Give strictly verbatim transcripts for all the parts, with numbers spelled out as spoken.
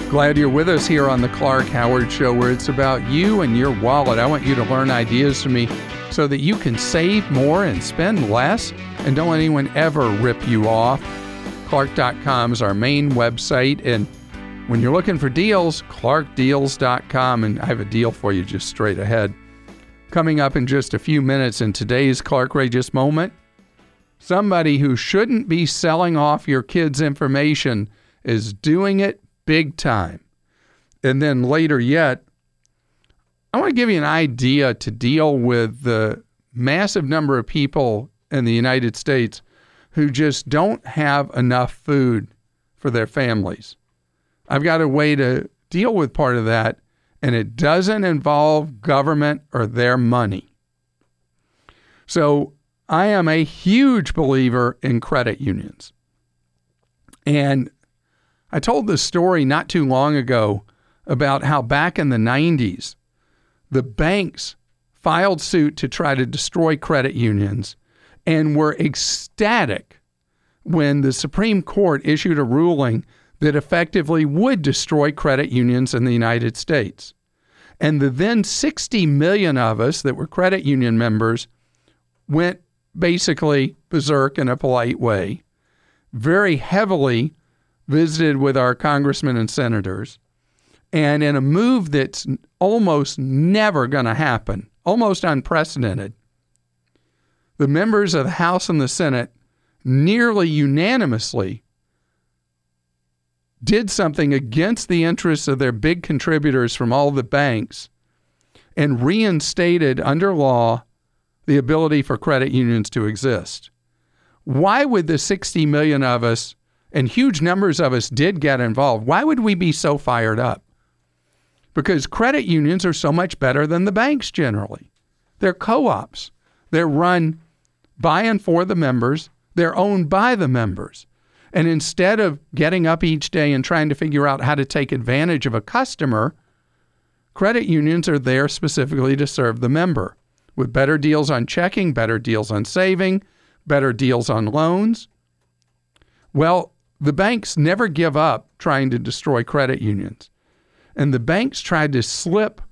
Glad you're with us here on the Clark Howard Show, where it's about you and your wallet. I want you to learn ideas from me so that you can save more and spend less, and don't let anyone ever rip you off. Clark dot com is our main website, and when you're looking for deals, Clark Deals dot com, and I have a deal for you just straight ahead. Coming up in just a few minutes in today's Clarkrageous Moment, somebody who shouldn't be selling off your kids' information is doing it big time. And then later yet, I want to give you an idea to deal with the massive number of people in the United States who just don't have enough food for their families. I've got a way to deal with part of that, and it doesn't involve government or their money. So I am a huge believer in credit unions. And I told this story not too long ago about how back in the nineties, the banks filed suit to try to destroy credit unions and were ecstatic when the Supreme Court issued a ruling that effectively would destroy credit unions in the United States. And the then sixty million of us that were credit union members went basically berserk in a polite way, very heavily visited with our congressmen and senators, and in a move that's almost never going to happen, almost unprecedented, the members of the House and the Senate nearly unanimously did something against the interests of their big contributors from all the banks and reinstated under law the ability for credit unions to exist. Why would the sixty million of us, and huge numbers of us did get involved, why would we be so fired up? Because credit unions are so much better than the banks generally. They're co-ops. They're run by and for the members. They're owned by the members. And instead of getting up each day and trying to figure out how to take advantage of a customer, credit unions are there specifically to serve the member with better deals on checking, better deals on saving, better deals on loans. Well, the banks never give up trying to destroy credit unions. And the banks tried to slip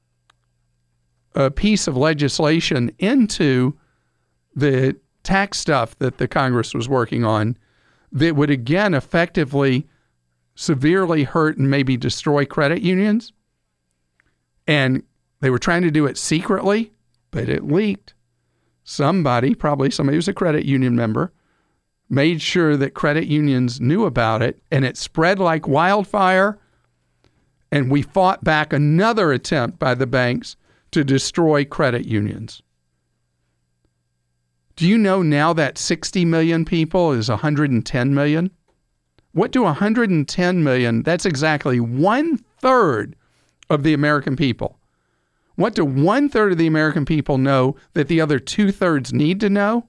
a piece of legislation into the tax stuff that the Congress was working on that would, again, effectively severely hurt and maybe destroy credit unions. And they were trying to do it secretly, but it leaked. Somebody, probably somebody who's a credit union member, made sure that credit unions knew about it, and it spread like wildfire, and we fought back another attempt by the banks to destroy credit unions. Do you know now that sixty million people is one hundred ten million? What do one hundred ten million, that's exactly one-third of the American people. What do one-third of the American people know that the other two-thirds need to know?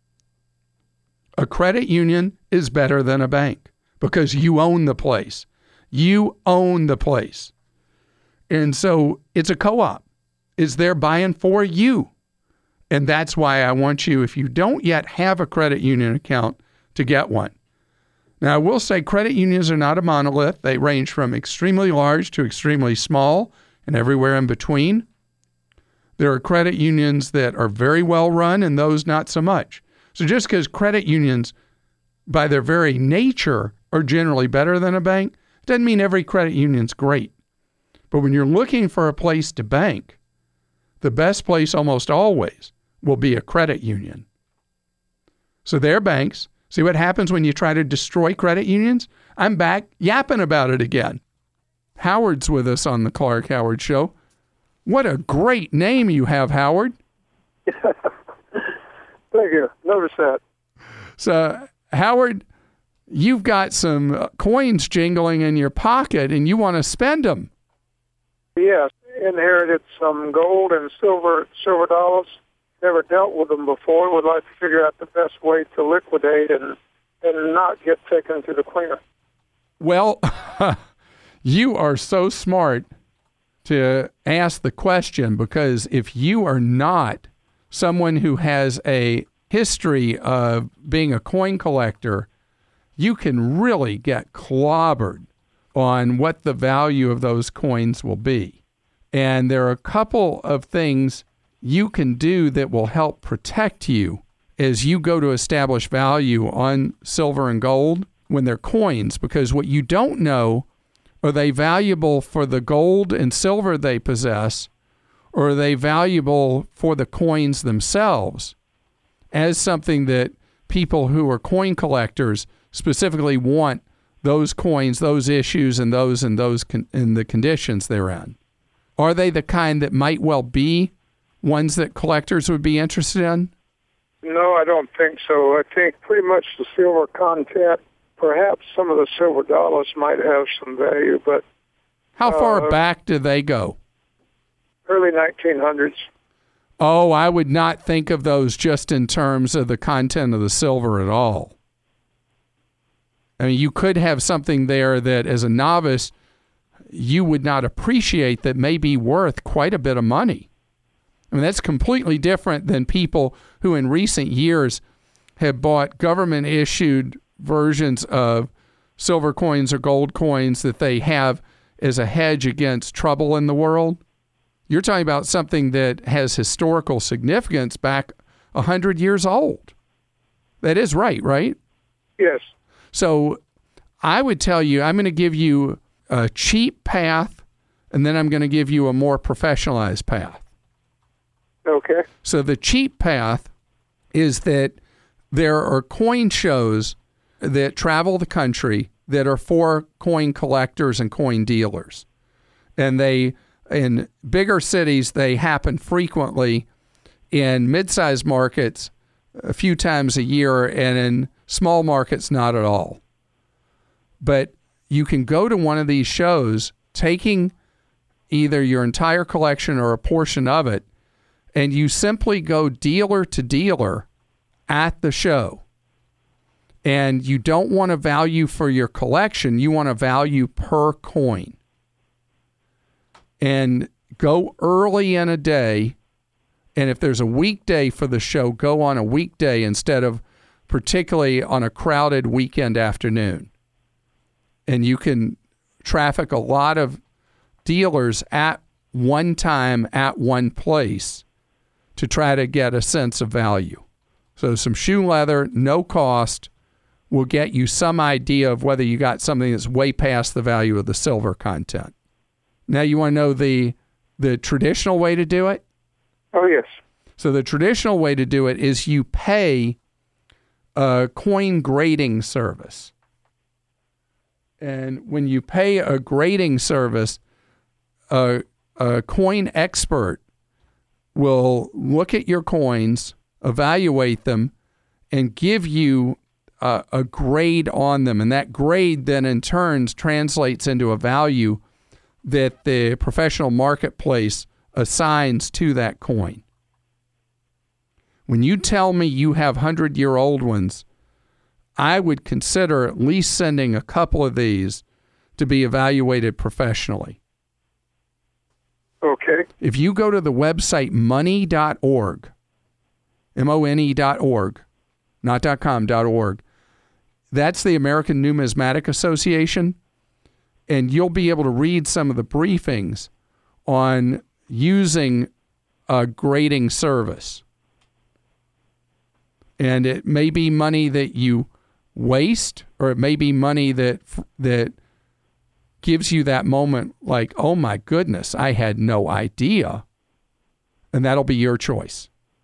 A credit union is better than a bank because you own the place. You own the place. And so it's a co-op. It's there buying for you. And that's why I want you, if you don't yet have a credit union account, to get one. Now, I will say credit unions are not a monolith. They range from extremely large to extremely small and everywhere in between. There are credit unions that are very well run and those not so much. So just because credit unions, by their very nature, are generally better than a bank, doesn't mean every credit union's great. But when you're looking for a place to bank, the best place almost always will be a credit union. So they're banks. See what happens when you try to destroy credit unions? I'm back yapping about it again. Howard's with us on the Clark Howard Show. What a great name you have, Howard. Thank you. Notice that. So, Howard, you've got some coins jingling in your pocket and you want to spend them. Yes. Inherited some gold and silver silver dollars. Never dealt with them before. Would like to figure out the best way to liquidate and, and not get taken to the cleaner. Well, you are so smart to ask the question, because if you are not someone who has a history of being a coin collector, you can really get clobbered on what the value of those coins will be. And there are a couple of things you can do that will help protect you as you go to establish value on silver and gold when they're coins, because what you don't know, are they valuable for the gold and silver they possess, or are they valuable for the coins themselves as something that people who are coin collectors specifically want those coins, those issues, and those and those con- in the conditions they're in? Are they the kind that might well be ones that collectors would be interested in? No, I don't think so. I think pretty much the silver content, perhaps some of the silver dollars might have some value, but... How far uh, back do they go? Early nineteen hundreds. Oh, I would not think of those just in terms of the content of the silver at all. I mean, you could have something there that, as a novice, you would not appreciate that may be worth quite a bit of money. I mean, that's completely different than people who in recent years have bought government-issued versions of silver coins or gold coins that they have as a hedge against trouble in the world. You're talking about something that has historical significance back one hundred years old. That is right, right? Yes. So I would tell you, I'm going to give you a cheap path, and then I'm going to give you a more professionalized path. Okay. So the cheap path is that there are coin shows that travel the country that are for coin collectors and coin dealers. And they, in bigger cities, they happen frequently. In mid-sized markets, a few times a year, and in small markets, not at all. But you can go to one of these shows, taking either your entire collection or a portion of it, and you simply go dealer to dealer at the show. And you don't want a value for your collection, you want a value per coin. And go early in a day, and if there's a weekday for the show, go on a weekday instead of particularly on a crowded weekend afternoon. And you can traffic a lot of dealers at one time at one place to try to get a sense of value. So some shoe leather, no cost, will get you some idea of whether you got something that's way past the value of the silver content. Now you want to know the the traditional way to do it? Oh, yes. So the traditional way to do it is you pay a coin grading service. And when you pay a grading service, a, a coin expert will look at your coins, evaluate them, and give you a, a grade on them. And that grade then in turn translates into a value that the professional marketplace assigns to that coin. When you tell me you have hundred-year-old ones, I would consider at least sending a couple of these to be evaluated professionally. Okay. If you go to the website money dot org, M O N E dot org, not .com, .org, that's the American Numismatic Association, and you'll be able to read some of the briefings on using a grading service. And it may be money that you waste, or it may be money that that gives you that moment like, oh my goodness, I had no idea. And that'll be your choice.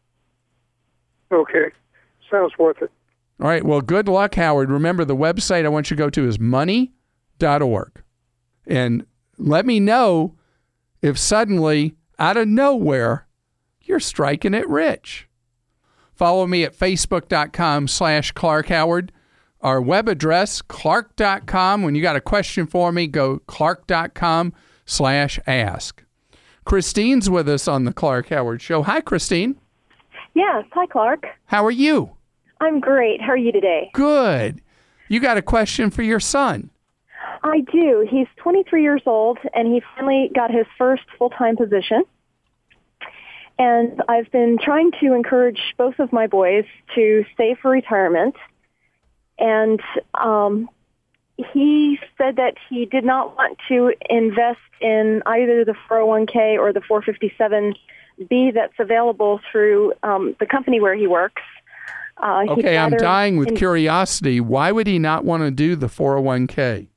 Okay. Sounds worth it. All right. Well, good luck, Howard. Remember, the website I want you to go to is money dot org. And let me know if suddenly, out of nowhere, you're striking it rich. Follow me at facebook.com slash Clark Howard. Our web address, clark dot com. When you got a question for me, go clark.com slash ask. Christine's with us on the Clark Howard Show. Hi, Christine. Yes. Hi, Clark. How are you? I'm great. How are you today? Good. You got a question for your son. I do. He's twenty-three years old, and he finally got his first full-time position. And I've been trying to encourage both of my boys to save for retirement. And um, he said that he did not want to invest in either the four oh one k or the four fifty-seven B that's available through um, the company where he works. Uh, okay, I'm dying with in- curiosity. Why would he not want to do the four oh one k?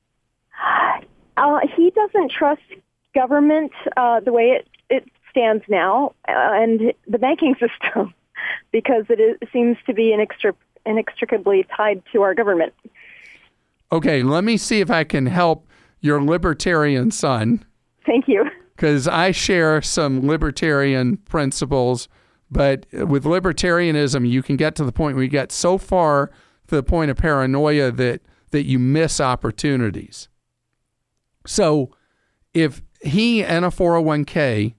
Uh, he doesn't trust government uh, the way it, it stands now, uh, and the banking system, because it, is, it seems to be inextric- inextricably tied to our government. Okay, let me see if I can help your libertarian son. Thank you. Because I share some libertarian principles, but with libertarianism, you can get to the point where you get so far to the point of paranoia that, that you miss opportunities. So if he and a four oh one k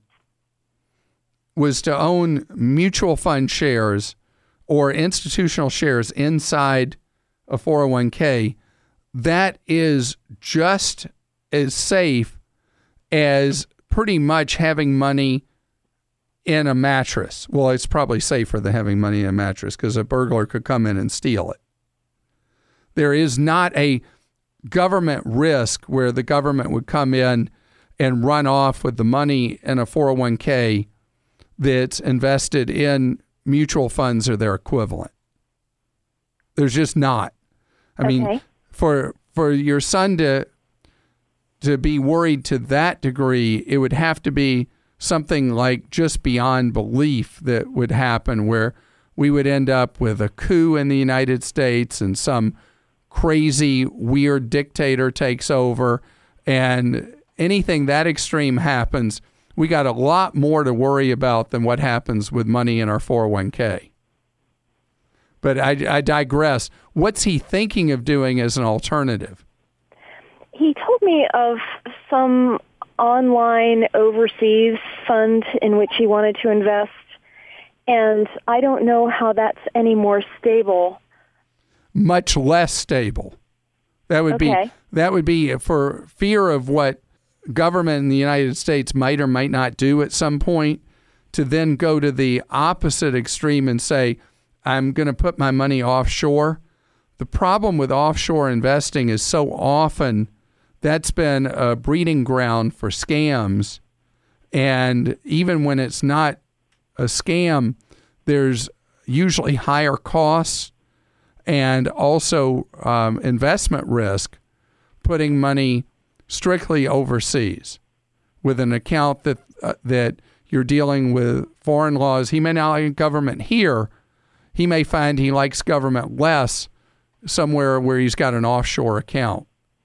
was to own mutual fund shares or institutional shares inside a four oh one k, that is just as safe as pretty much having money in a mattress. Well, it's probably safer than having money in a mattress because a burglar could come in and steal it. There is not a government risk where the government would come in and run off with the money in a four oh one k that's invested in mutual funds or their equivalent. There's just not. I okay. mean, for for your son to to be worried to that degree, it would have to be something like just beyond belief that would happen, where we would end up with a coup in the United States and some crazy, weird dictator takes over, and anything that extreme happens, we got a lot more to worry about than what happens with money in our four oh one k. But I, I digress. What's he thinking of doing as an alternative? He told me of some online overseas fund in which he wanted to invest, and I don't know how that's any more stable. Much less stable. That would okay. be that would be for fear of what government in the United States might or might not do at some point, to then go to the opposite extreme and say, I'm going to put my money offshore. The problem with offshore investing is so often that's been a breeding ground for scams. And even when it's not a scam, there's usually higher costs and also um, investment risk, putting money strictly overseas with an account that uh, that you're dealing with foreign laws. He may not like government here. He may find he likes government less somewhere where he's got an offshore account.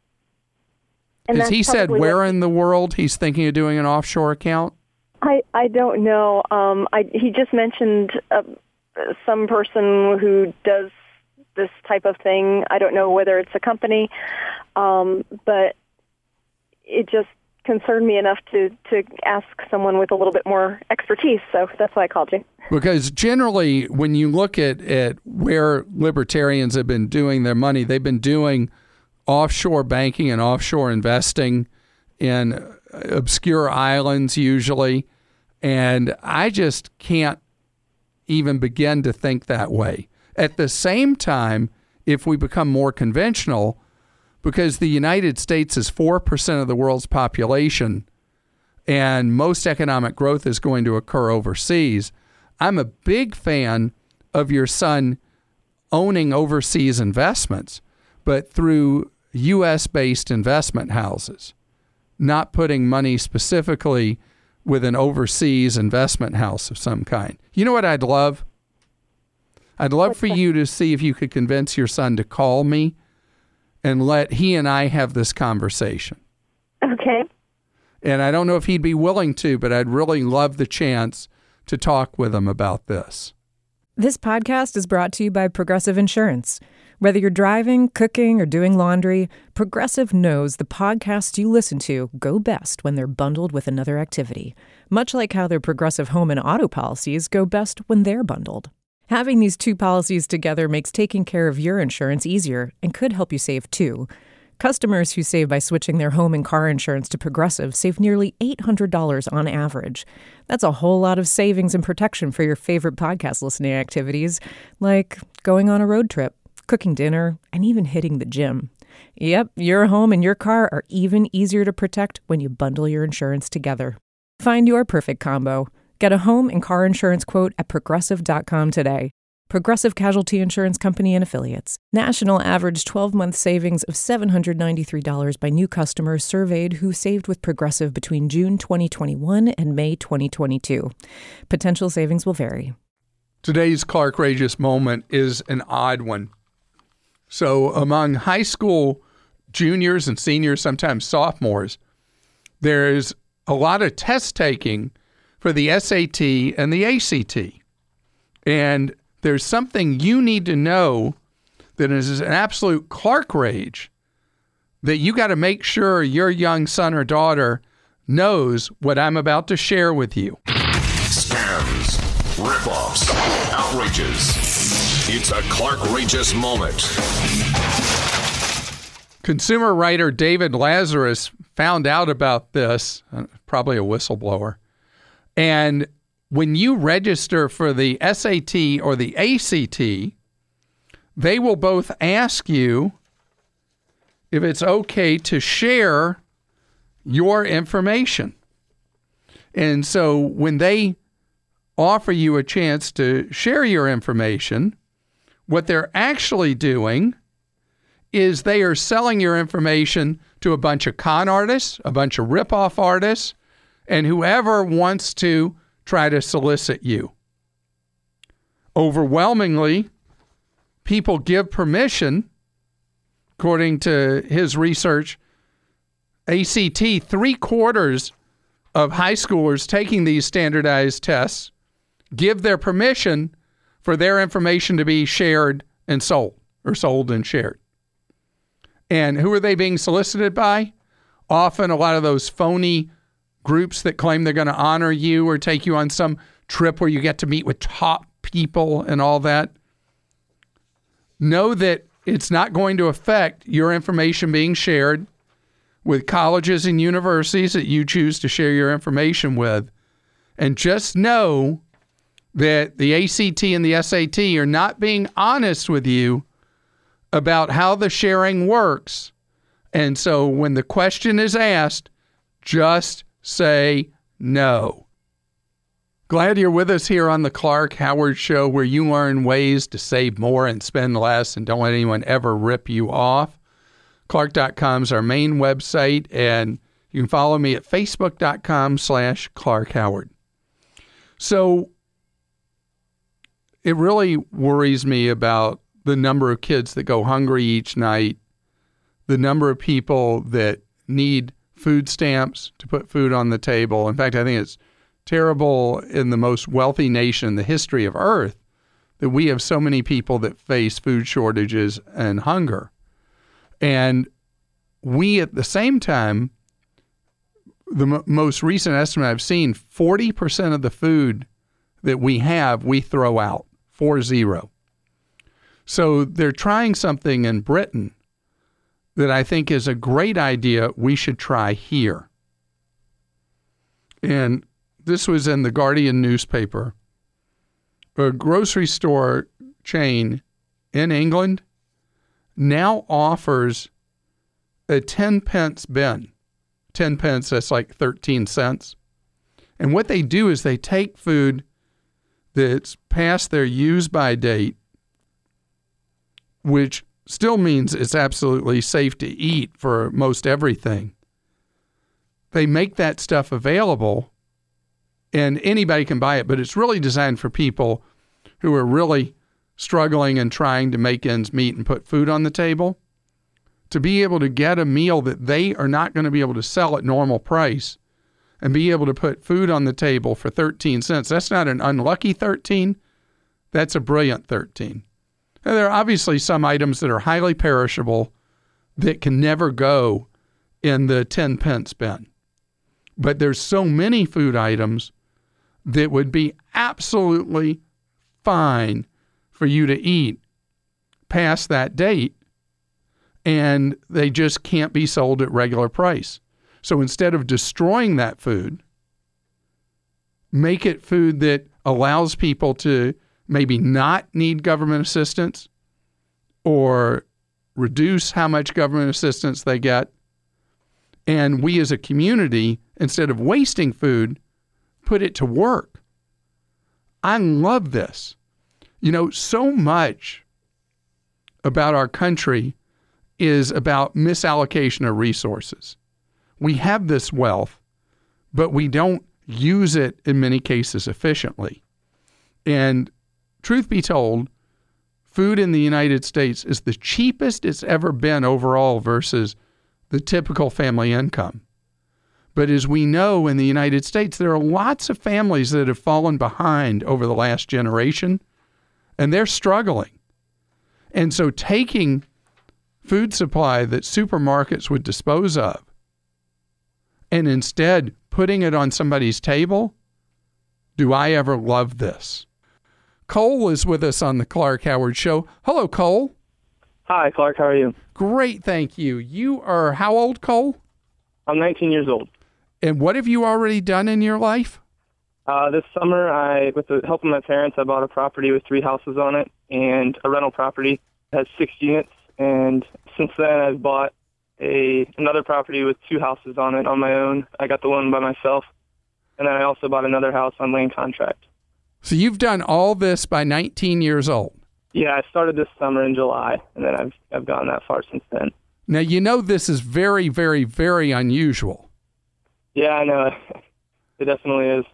And Has he said where in the world he's thinking of doing an offshore account? I, I don't know. Um, I, he just mentioned uh, some person who does this type of thing. I don't know whether it's a company, um, but it just concerned me enough to, to ask someone with a little bit more expertise, so that's why I called you. Because generally, when you look at, at where libertarians have been doing their money, they've been doing offshore banking and offshore investing in obscure islands usually, and I just can't even begin to think that way. At the same time, if we become more conventional, because the United States is four percent of the world's population and most economic growth is going to occur overseas, I'm a big fan of your son owning overseas investments, but through U S-based investment houses, not putting money specifically with an overseas investment house of some kind. You know what I'd love? I'd love What's for that? you to see if you could convince your son to call me and let he and I have this conversation. Okay. And I don't know if he'd be willing to, but I'd really love the chance to talk with him about this. This podcast is brought to you by Progressive Insurance. Whether you're driving, cooking, or doing laundry, Progressive knows the podcasts you listen to go best when they're bundled with another activity, much like how their Progressive home and auto policies go best when they're bundled. Having these two policies together makes taking care of your insurance easier and could help you save too. Customers who save by switching their home and car insurance to Progressive save nearly eight hundred dollars on average. That's a whole lot of savings and protection for your favorite podcast listening activities, like going on a road trip, cooking dinner, and even hitting the gym. Yep, your home and your car are even easier to protect when you bundle your insurance together. Find your perfect combo. Get a home and car insurance quote at Progressive dot com today. Progressive Casualty Insurance Company and Affiliates. National average twelve-month savings of seven hundred ninety-three dollars by new customers surveyed who saved with Progressive between June twenty twenty-one and May twenty twenty-two. Potential savings will vary. Today's Clark-rageous moment is an odd one. So among high school juniors and seniors, sometimes sophomores, there's a lot of test taking for the S A T and the A C T. And there's something you need to know that is an absolute Clark rage that you got to make sure your young son or daughter knows what I'm about to share with you. Scams, ripoffs, outrages. It's a Clark-rageous moment. Consumer writer David Lazarus found out about this, probably a whistleblower, and when you register for the S A T or the A C T, they will both ask you if it's okay to share your information. And so when they offer you a chance to share your information, what they're actually doing is they are selling your information to a bunch of con artists, a bunch of ripoff artists, and whoever wants to try to solicit you. Overwhelmingly, people give permission. According to his research, A C T, three quarters of high schoolers taking these standardized tests give their permission for their information to be shared and sold, or sold and shared. And who are they being solicited by? Often a lot of those phony groups that claim they're going to honor you or take you on some trip where you get to meet with top people and all that. Know that it's not going to affect your information being shared with colleges and universities that you choose to share your information with. And just know that the A C T and the S A T are not being honest with you about how the sharing works. And so when the question is asked, just say no. Glad you're with us here on the Clark Howard Show, where you learn ways to save more and spend less and don't let anyone ever rip you off. Clark dot com is our main website, and you can follow me at Facebook dot com slash Clark Howard. So it really worries me about the number of kids that go hungry each night, the number of people that need food stamps to put food on the table. In fact, I think it's terrible in the most wealthy nation in the history of Earth that we have so many people that face food shortages and hunger. And we, at the same time, the m- most recent estimate I've seen, forty percent of the food that we have, we throw out, four zero. So they're trying something in Britain that I think is a great idea we should try here. And this was in the Guardian newspaper. A grocery store chain in England now offers a ten pence bin. ten pence, that's like thirteen cents. And what they do is they take food that's past their use-by date, which still means it's absolutely safe to eat for most everything. They make that stuff available, and anybody can buy it, but it's really designed for people who are really struggling and trying to make ends meet and put food on the table, to be able to get a meal that they are not going to be able to sell at normal price and be able to put food on the table for thirteen cents. That's not an unlucky thirteen. That's a brilliant thirteen. Now, there are obviously some items that are highly perishable that can never go in the ten pence bin. But there's so many food items that would be absolutely fine for you to eat past that date, and they just can't be sold at regular price. So instead of destroying that food, make it food that allows people to maybe not need government assistance or reduce how much government assistance they get. And we as a community, instead of wasting food, put it to work. I love this. You know, so much about our country is about misallocation of resources. We have this wealth, but we don't use it in many cases efficiently. And truth be told, food in the United States is the cheapest it's ever been overall versus the typical family income. But as we know in the United States, there are lots of families that have fallen behind over the last generation, and they're struggling. And so taking food supply that supermarkets would dispose of and instead putting it on somebody's table, do I ever love this? Cole is with us on the Clark Howard Show. Hello, Cole. Hi, Clark. How are you? Great, thank you. You are how old, Cole? I'm nineteen years old. And what have you already done in your life? Uh, this summer, I, with the help of my parents, I bought a property with three houses on it and a rental property that has six units. And since then, I've bought a another property with two houses on it on my own. I got the one by myself. And then I also bought another house on land contract. So you've done all this by nineteen years old? Yeah, I started this summer in July, and then I've I've gone that far since then. Now, you know this is very, very, very unusual. Yeah, I know. It definitely is.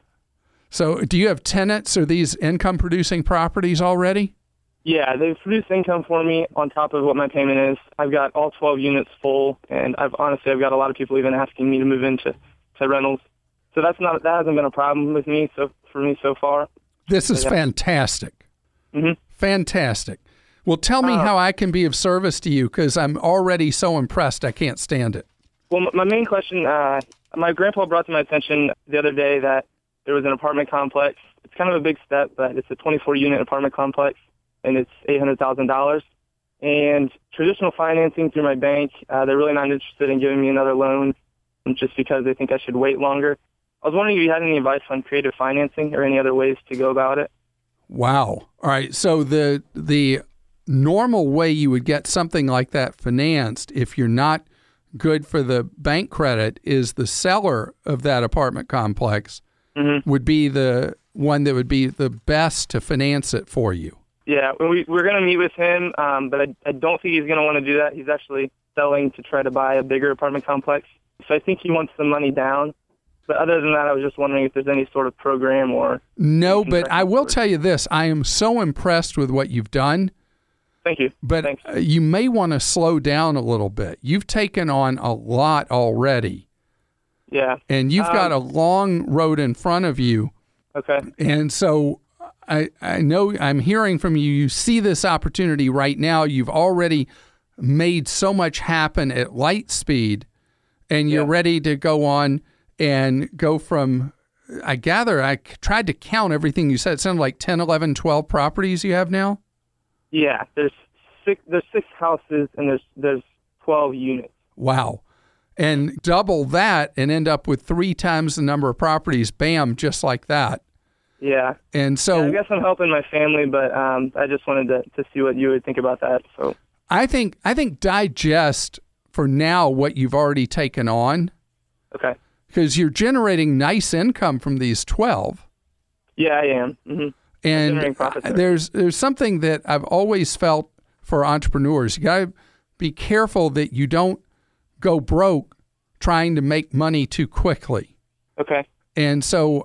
So do you have tenants? Are these income-producing properties already? Yeah, they've produced income for me on top of what my payment is. I've got all twelve units full, and I've honestly I've got a lot of people even asking me to move into to rentals. So that's not that hasn't been a problem with me so for me so far. This is yeah. fantastic. Mm-hmm. Fantastic. Well, tell me uh, how I can be of service to you, because I'm already so impressed I can't stand it. Well, my main question, uh, my grandpa brought to my attention the other day that there was an apartment complex. It's kind of a big step, but it's a twenty-four unit apartment complex, and it's eight hundred thousand dollars. And traditional financing through my bank, uh, they're really not interested in giving me another loan just because they think I should wait longer. I was wondering if you had any advice on creative financing or any other ways to go about it. Wow. All right. So the the normal way you would get something like that financed, if you're not good for the bank credit, is the seller of that apartment complex mm-hmm. would be the one that would be the best to finance it for you. Yeah, we, we're going to meet with him, um, but I, I don't think he's going to want to do that. He's actually selling to try to buy a bigger apartment complex. So I think he wants the money down. But other than that, I was just wondering if there's any sort of program or... No, but I will tell you this. I am so impressed with what you've done. Thank you. But Thanks. You may want to slow down a little bit. You've taken on a lot already. Yeah. And you've um, got a long road in front of you. Okay. And so I, I know I'm hearing from you. You see this opportunity right now. You've already made so much happen at light speed, and you're yeah. ready to go on and go from, I gather, I tried to count everything you said. It sounded like ten, eleven, twelve properties you have now? Yeah, there's six There's six houses, and there's there's twelve units. Wow. And double that and end up with three times the number of properties, bam, just like that. Yeah. And so... Yeah, I guess I'm helping my family, but um, I just wanted to, to see what you would think about that. So I think I think digest, for now, what you've already taken on. Okay. Because you're generating nice income from these twelve. Yeah, I am. Mm-hmm. And there's there's something that I've always felt for entrepreneurs. You got to be careful that you don't go broke trying to make money too quickly. Okay. And so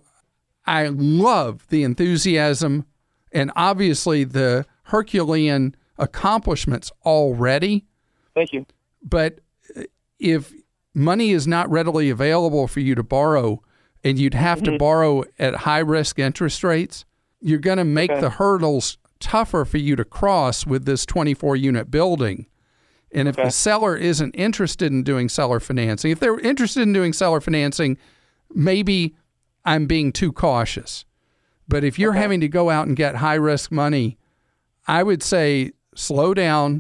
I love the enthusiasm and obviously the Herculean accomplishments already. Thank you. But if money is not readily available for you to borrow, and you'd have mm-hmm. to borrow at high-risk interest rates, you're going to make okay. the hurdles tougher for you to cross with this twenty-four unit building. And if okay. the seller isn't interested in doing seller financing, if they're interested in doing seller financing, maybe I'm being too cautious. But if you're okay. having to go out and get high-risk money, I would say slow down,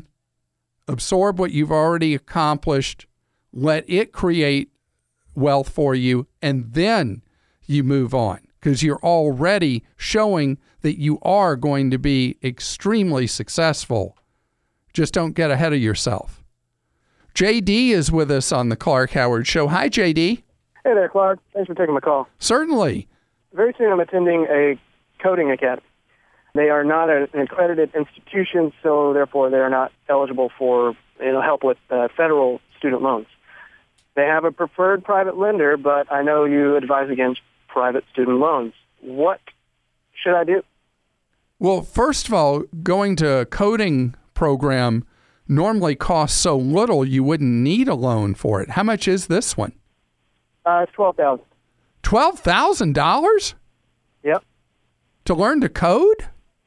absorb what you've already accomplished, let it create wealth for you, and then you move on, because you're already showing that you are going to be extremely successful. Just don't get ahead of yourself. J D is with us on the Clark Howard Show. Hi, J D. Hey there, Clark. Thanks for taking my call. Certainly. Very soon I'm attending a coding academy. They are not an accredited institution, so therefore they are not eligible for you know help with uh, federal student loans. They have a preferred private lender, but I know you advise against private student loans. What should I do? Well, first of all, going to a coding program normally costs so little you wouldn't need a loan for it. How much is this one? Uh, it's twelve thousand dollars. twelve thousand dollars? Yep. To learn to code?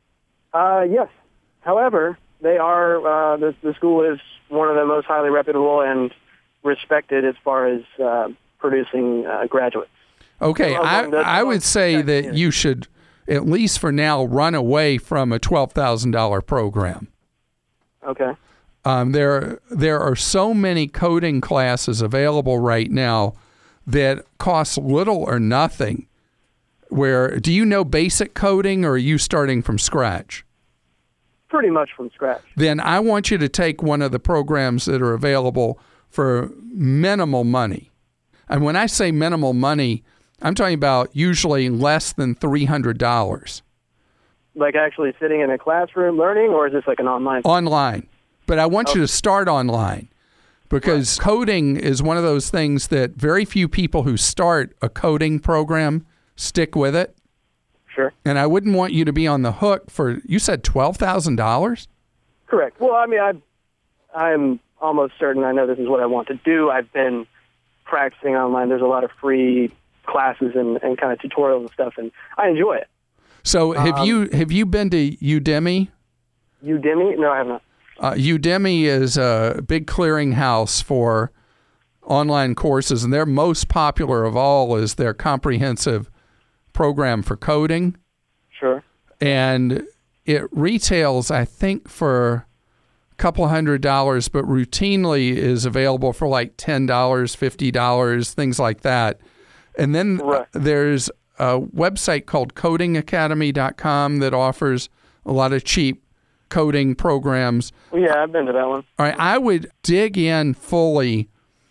Uh, yes. However, they are uh, the, the school is one of the most highly reputable and respected as far as uh, producing uh, graduates. Okay, so, I, the, I would say that yeah. you should, at least for now, run away from a twelve thousand dollars program. Okay. Um, there, there are so many coding classes available right now that cost little or nothing. Where, do you know basic coding, or are you starting from scratch? Pretty much from scratch. Then I want you to take one of the programs that are available for minimal money. And when I say minimal money, I'm talking about usually less than three hundred dollars. Like actually sitting in a classroom learning, or is this like an online? Online. But I want okay. you to start online, because right. coding is one of those things that very few people who start a coding program stick with it. Sure. And I wouldn't want you to be on the hook for, you said twelve thousand dollars? Correct. Well, I mean, I, I'm almost certain I know this is what I want to do. I've been practicing online. There's a lot of free classes and, and kind of tutorials and stuff, and I enjoy it. So have um, you have you been to Udemy? Udemy? No, I have not. Uh, Udemy is a big clearinghouse for online courses, and their most popular of all is their comprehensive program for coding. Sure. And it retails, I think, for a couple hundred dollars, but routinely is available for like ten dollars, fifty dollars, things like that. And then right. there's a website called coding academy dot com that offers a lot of cheap coding programs. Yeah, I've been to that one. All right, I would dig in fully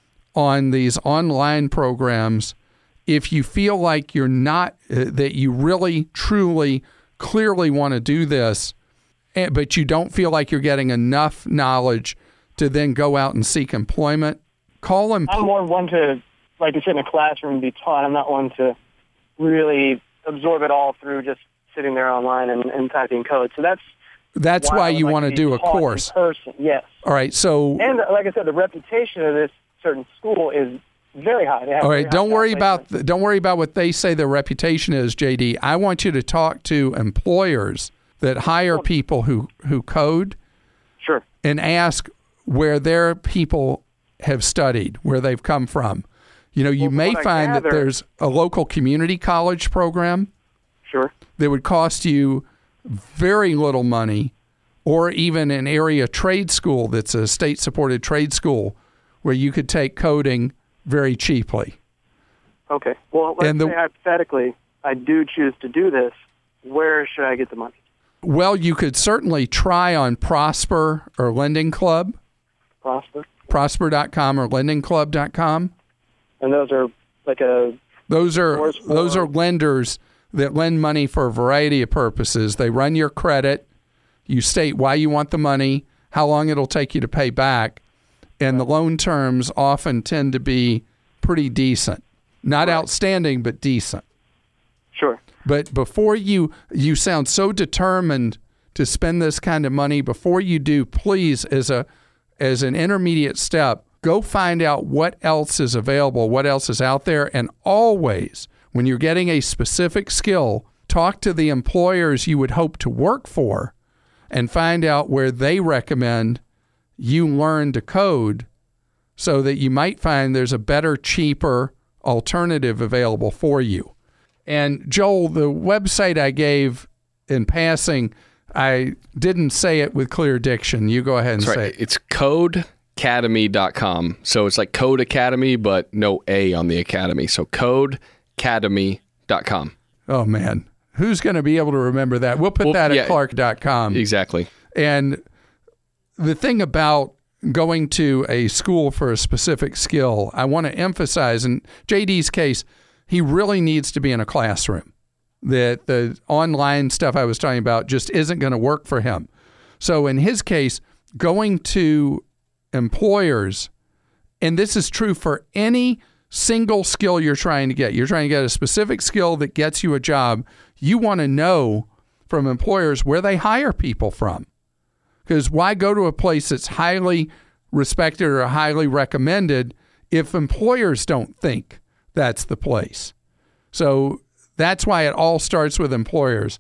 on these online programs if you feel like you're not, uh, that you really, truly, clearly want to do this, but you don't feel like you're getting enough knowledge to then go out and seek employment. Call them. I'm more one to like to sit in a classroom and be taught. I'm not one to really absorb it all through just sitting there online and, and typing code. So that's That's why, why you like want to do a course. In person, yes. All right, so and like I said, the reputation of this certain school is very high. They have all right, don't worry about placement. don't worry about what they say their reputation is, J D. I want you to talk to employers that hire people who, who code. Sure. And ask where their people have studied, where they've come from. You know, you well, may find gather, that there's a local community college program. Sure. That would cost you very little money, or even an area trade school that's a state-supported trade school where you could take coding very cheaply. Okay. Well, let's and the, say hypothetically I do choose to do this. Where should I get the money? Well, you could certainly try on Prosper or Lending Club. Prosper? Prosper dot com or lending club dot com. And those are like a... Those are those are lenders that lend money for a variety of purposes. They run your credit. You state why you want the money, how long it'll take you to pay back, and the loan terms often tend to be pretty decent. Not right. outstanding, but decent. Sure. But before you, you sound so determined to spend this kind of money. Before you do, please, as a as an intermediate step, go find out what else is available, what else is out there, and always, when you're getting a specific skill, talk to the employers you would hope to work for and find out where they recommend you learn to code so that you might find there's a better, cheaper alternative available for you. And Joel, the website I gave in passing, I didn't say it with clear diction. You go ahead and That's say right. it. It's code academy dot com. So it's like Code Academy, but no A on the academy. So code academy dot com. Oh, man. Who's going to be able to remember that? We'll put well, that yeah, at clark dot com. Exactly. And the thing about going to a school for a specific skill, I want to emphasize, in J D's case, he really needs to be in a classroom. That the online stuff I was talking about just isn't going to work for him. So in his case, going to employers, and this is true for any single skill you're trying to get. You're trying to get a specific skill that gets you a job. You want to know from employers where they hire people from. Because why go to a place that's highly respected or highly recommended if employers don't think that's the place? So that's why it all starts with employers.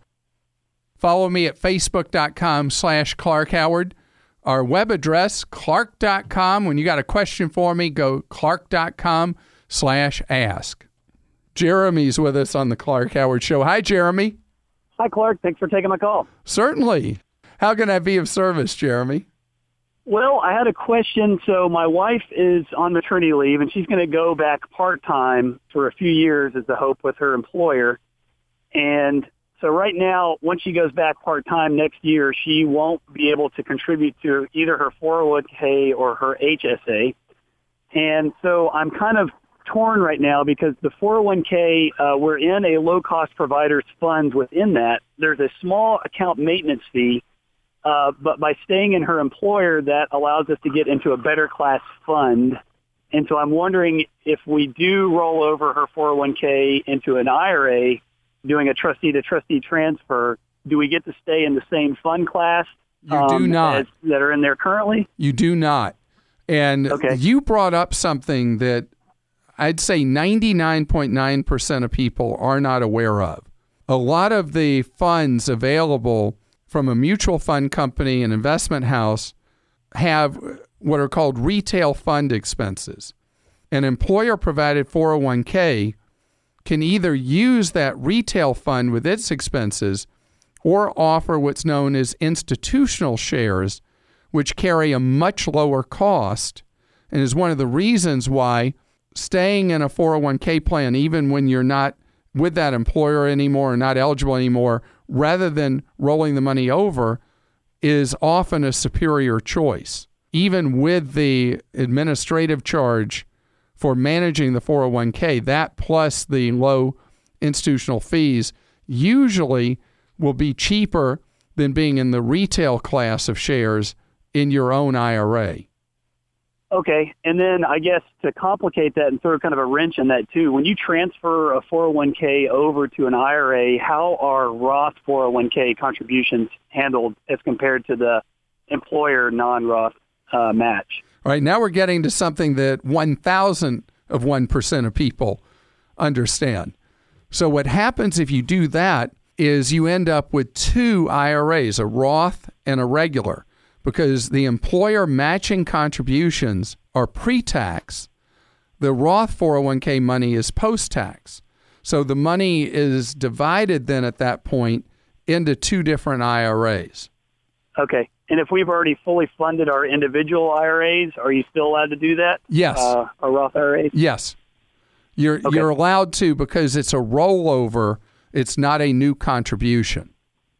Follow me at facebook.com slash Clark Howard. Our web address, clark dot com. When you got a question for me, go clark.com slash ask. Jeremy's with us on the Clark Howard Show. Hi, Jeremy. Hi, Clark. Thanks for taking my call. Certainly. How can I be of service, Jeremy? Well, I had a question. So my wife is on maternity leave, and she's going to go back part-time for a few years is the hope with her employer. And so right now, once she goes back part-time next year, she won't be able to contribute to either her four oh one k or her H S A. And so I'm kind of torn right now because the four oh one k, uh, we're in a low-cost provider's funds within that. There's a small account maintenance fee. Uh, but by staying in her employer, that allows us to get into a better class fund. And so I'm wondering if we do roll over her four oh one k into an I R A, doing a trustee-to-trustee transfer, do we get to stay in the same fund class You um, do not. as, that are in there currently? You do not. And Okay. you brought up something that I'd say ninety-nine point nine percent of people are not aware of. A lot of the funds available from a mutual fund company and investment house have what are called retail fund expenses. An employer-provided four oh one k can either use that retail fund with its expenses or offer what's known as institutional shares, which carry a much lower cost and is one of the reasons why staying in a four oh one k plan, even when you're not with that employer anymore or not eligible anymore, rather than rolling the money over, is often a superior choice. Even with the administrative charge for managing the four oh one k, that plus the low institutional fees usually will be cheaper than being in the retail class of shares in your own I R A. Okay. And then I guess to complicate that and throw kind of a wrench in that too, when you transfer a four oh one k over to an I R A, how are Roth four oh one k contributions handled as compared to the employer non-Roth uh, match? All right, now we're getting to something that one thousandth of one percent of people understand. So what happens if you do that is you end up with two I R As, a Roth and a regular, because the employer matching contributions are pre-tax. The Roth four oh one k money is post-tax. So the money is divided then at that point into two different I R As. Okay. And if we've already fully funded our individual I R As, are you still allowed to do that? Yes. Uh, our Roth I R As? Yes. You're Okay. you're allowed to because it's a rollover. It's not a new contribution.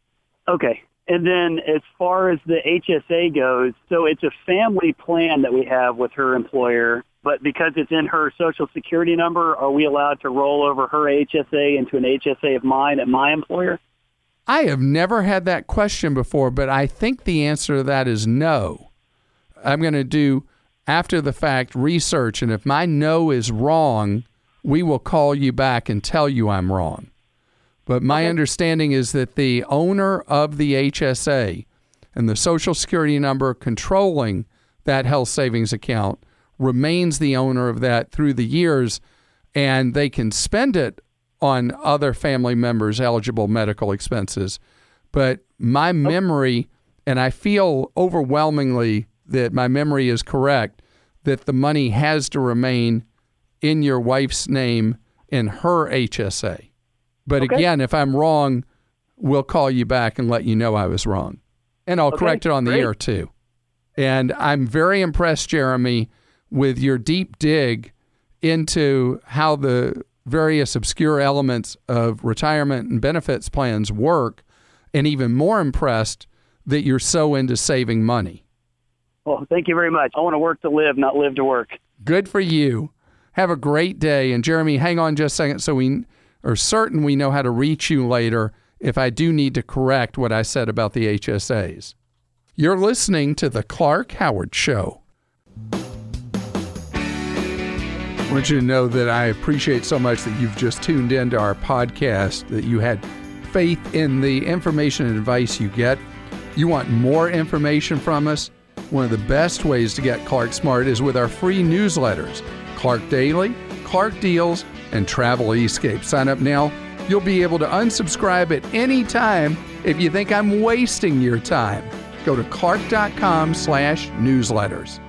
Okay. And then as far as the H S A goes, so it's a family plan that we have with her employer, but because it's in her Social Security number, are we allowed to roll over her H S A into an H S A of mine at my employer? I have never had that question before, but I think the answer to that is no. I'm going to do after the fact research, and if my no is wrong, we will call you back and tell you I'm wrong. But my Okay. understanding is that the owner of the H S A and the Social Security number controlling that health savings account remains the owner of that through the years, and they can spend it on other family members' eligible medical expenses. But my memory, and I feel overwhelmingly that my memory is correct, that the money has to remain in your wife's name in her H S A. But Okay. again, if I'm wrong, we'll call you back and let you know I was wrong. And I'll Okay, correct it on the great. air too. And I'm very impressed, Jeremy, with your deep dig into how the various obscure elements of retirement and benefits plans work, and even more impressed that you're so into saving money. Well, thank you very much. I want to work to live, not live to work. Good for you. Have a great day. And Jeremy, hang on just a second so we are certain we know how to reach you later if I do need to correct what I said about the H S As. You're listening to The Clark Howard Show. I want you to know that I appreciate so much that you've just tuned into our podcast, that you had faith in the information and advice you get. You want more information from us? One of the best ways to get Clark Smart is with our free newsletters, Clark Daily, Clark Deals, and Travel Escape. Sign up now. You'll be able to unsubscribe at any time if you think I'm wasting your time. Go to clark.com slash newsletters.